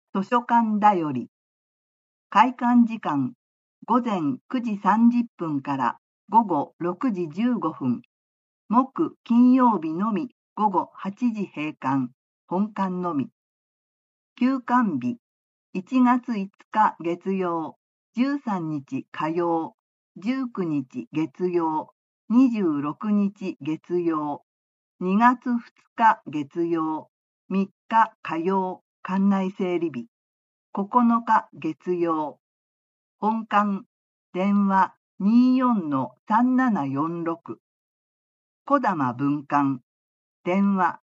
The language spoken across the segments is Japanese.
図書館だより。開館時間午前9時30分から午後6時15分。木金曜日のみ午後8時閉館。本館のみ。休館日1月5日月曜、13日火曜、19日月曜、26日月曜、2月2日月曜、3日火曜、館内整理日、9日月曜。本館、電話24-3746。児玉分館、電話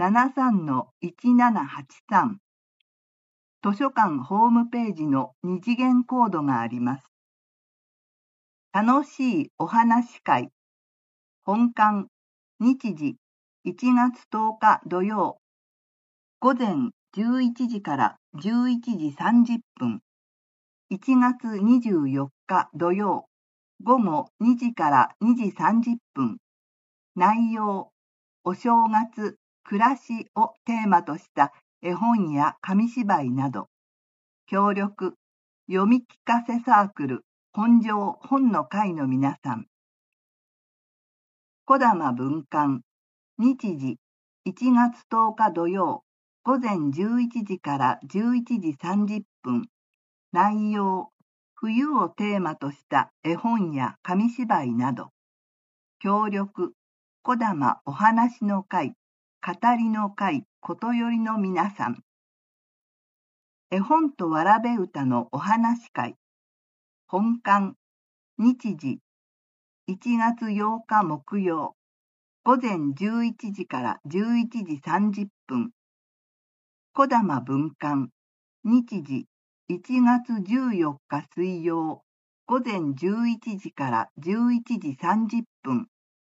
73-1783。図書館ホームページの二次元コードがあります。楽しいお話会。本館、日時1月10日土曜。午前11時から11時30分。1月24日土曜。午後2時から2時30分。内容、お正月、暮らしをテーマとした絵本や紙芝居など。協力、読み聞かせサークル、本庄本の会の皆さん。児玉分館、日時、1月10日土曜、午前11時から11時30分。内容、冬をテーマとした絵本や紙芝居など。協力、児玉お話の会、語りの会、ことよりの皆さん。絵本とわらべ歌のお話会。本館、日時、1月8日木曜、午前11時から11時30分。児玉分館、日時、1月14日水曜、午前11時から11時30分。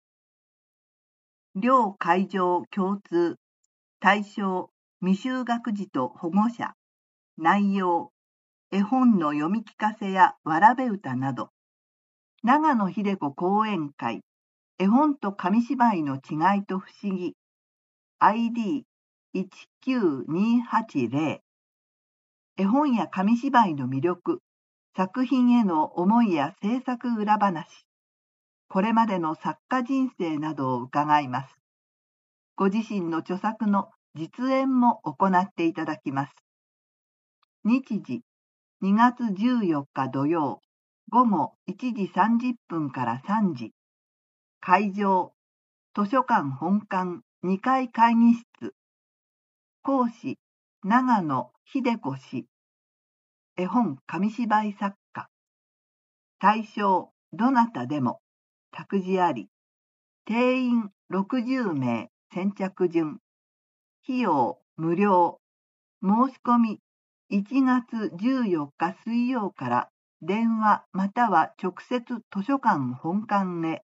両会場共通。対象、未就学児と保護者。内容、絵本の読み聞かせやわらべ歌など。長野秀子講演会、絵本と紙芝居の違いと不思議。ID19280。絵本や紙芝居の魅力、作品への思いや制作裏話、これまでの作家人生などを伺います。ご自身の著作の実演も行っていただきます。日時、2月14日土曜、午後1時30分から3時。会場、図書館本館2階会議室。講師、長野秀子氏。絵本紙芝居作家。対象、どなたでも。託児あり。定員60名、先着順。費用、無料。申し込み、1月14日水曜から電話または直接図書館本館へ。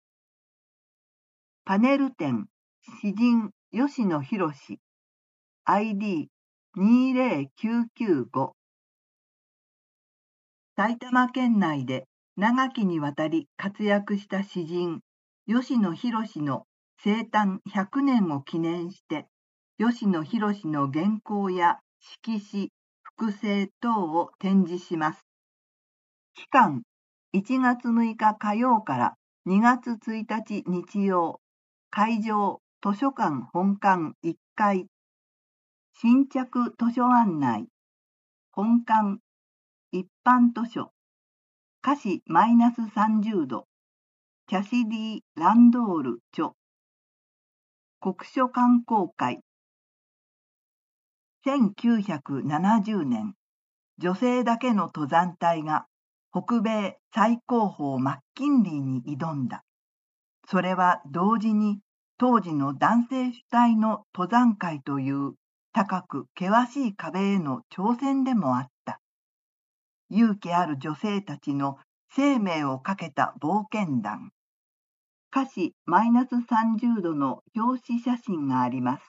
パネル展、詩人吉野博 ID20995。埼玉県内で長きにわたり活躍した詩人吉野博の生誕100年を記念して吉野博の原稿や色紙、複製等を展示します。期間1月6日火曜から2月1日日曜。会場図書館本館1階。新着図書案内。本館一般図書。華氏-30度。キャシディ・ランドール著。国書観光会。1970年、女性だけの登山隊が北米最高峰マッキンリーに挑んだ。それは同時に当時の男性主体の登山界という高く険しい壁への挑戦でもあった。勇気ある女性たちの生命をかけた冒険談。華氏-30度の表紙写真があります。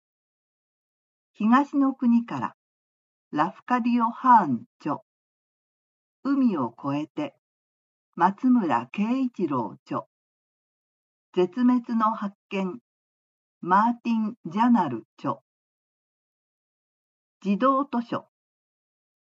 東の国からラフカディオ・ハーン著。海を越えて松村慶一郎著。絶滅の発見マーティン・ジャナル著。児童図書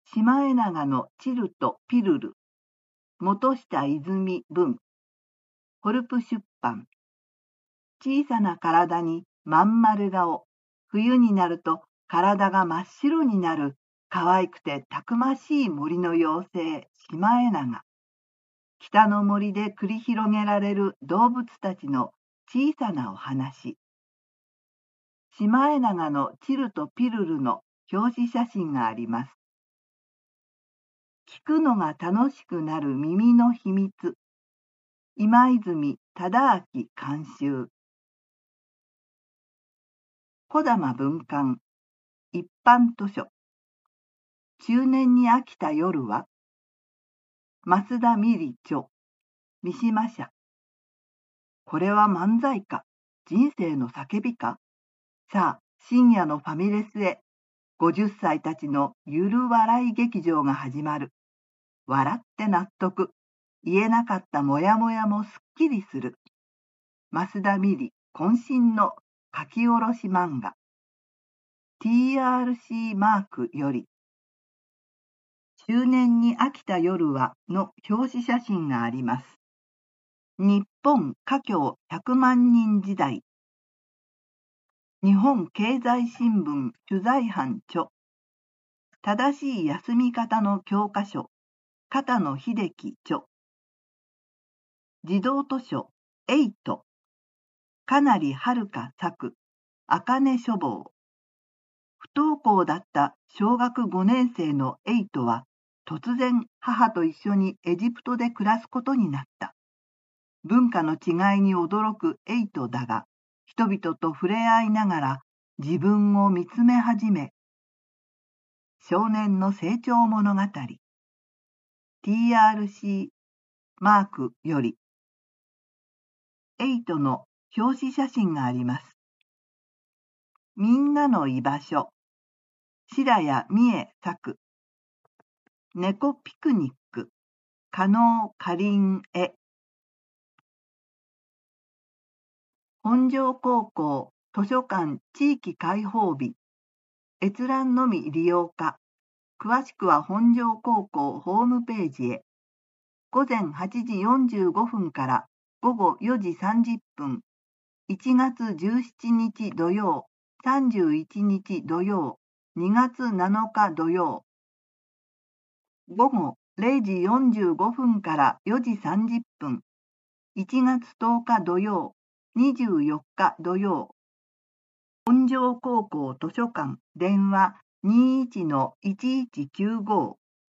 シマエナガのチルとピルル、本下泉文、ホルプ出版。小さな体にまん丸顔、冬になると体が真っ白になる可愛くてたくましい森の妖精シマエナガ。北の森で繰り広げられる動物たちの小さなお話。シマエナガのチルとピルルの表紙写真があります。聞くのが楽しくなる耳の秘密。今泉忠明監修。児玉文館一般図書。中年に飽きた夜は、増田美里著、三島社。これは漫才か、人生の叫びか。さあ、深夜のファミレスへ、50歳たちのゆる笑い劇場が始まる。笑って納得。言えなかったモヤモヤもすっきりする。増田美里渾身の書き下ろし漫画。TRC マークより。中年に飽きた夜はの表紙写真があります。日本華僑100万人時代。日本経済新聞取材班著。正しい休み方の教科書。片野秀樹著。児童図書8。かなりはるか作。茜書房。不登校だった小学5年生のエイトは突然母と一緒にエジプトで暮らすことになった。文化の違いに驚くエイトだが、人々と触れ合いながら自分を見つめ始め、少年の成長物語。TRC マークより。エイトの表紙写真があります。みんなの居場所。白谷美恵作。猫ピクニック。加納かりん絵。本庄高校図書館地域開放日。閲覧のみ利用可。詳しくは本庄高校ホームページへ。午前8時45分から午後4時30分。1月17日土曜、31日土曜、2月7日土曜。午後0時45分から4時30分。1月10日土曜、24日土曜。本庄高校図書館電話 21-1195